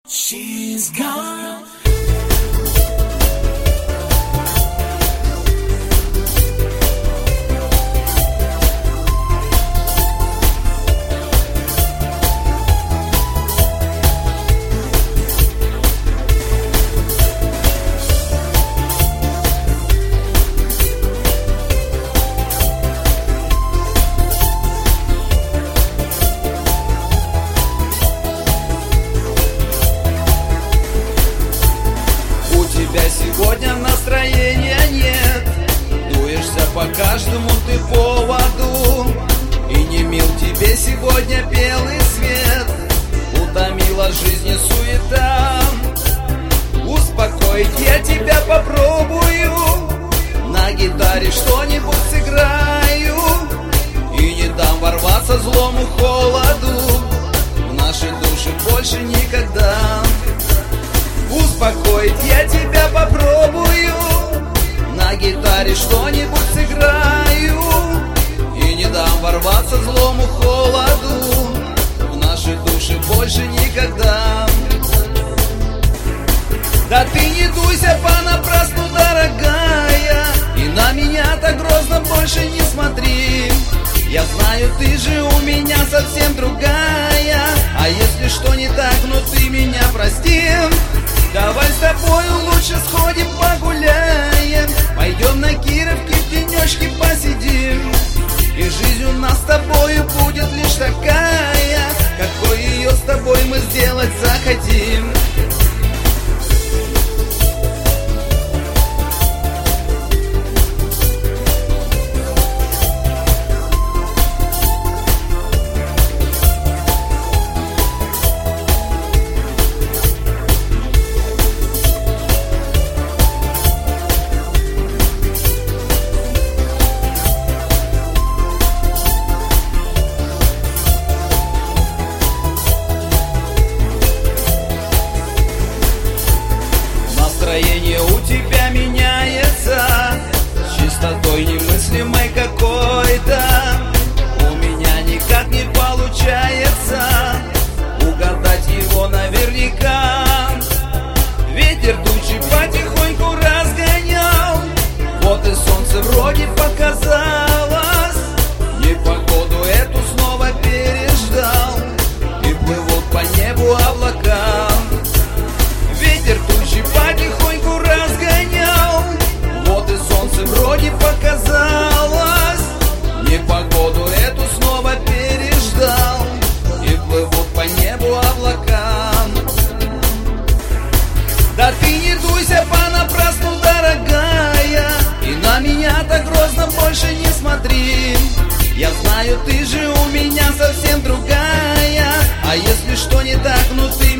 She's gone. Сегодня настроения нет, дуешься по каждому ты поводу, и не мил тебе сегодня белый свет, утомила жизнь суета. Успокоить я тебя попробую, на гитаре что-нибудь сыграю, и не дам ворваться злому холоду в наши души больше никогда. Успокоить я тебя попробую, на гитаре что-нибудь сыграю, и не дам ворваться злому холоду в наши души больше никогда. Да ты не дуйся понапрасну, дорогая, и на меня так грозно больше не смотри. Я знаю, ты же у меня совсем другая, а если что не так, ну ты меня прости. Давай с тобою лучше сходим погуляем, пойдем на Кировке в тенечке посидим, и жизнь у нас с тобою будет лишь такая, какой ее с тобой мы сделать захотим. Настроение у тебя меняется с чистотой немыслимой какой-то. У меня никак не получается угадать его наверняка. Ветер тучи потихоньку разгонял, вот и солнце вроде показалось. Непогоду эту снова переждал, и плывут по небу облака. Ветер тучи потихоньку разгонял, вот и солнце вроде показалось. Непогоду эту снова переждал, и плывут по небу облака. Да ты не дуйся понапрасну, дорогая, и на меня так грозно больше не смотри. Я знаю, ты же у меня совсем другая, а если что не так, ну ты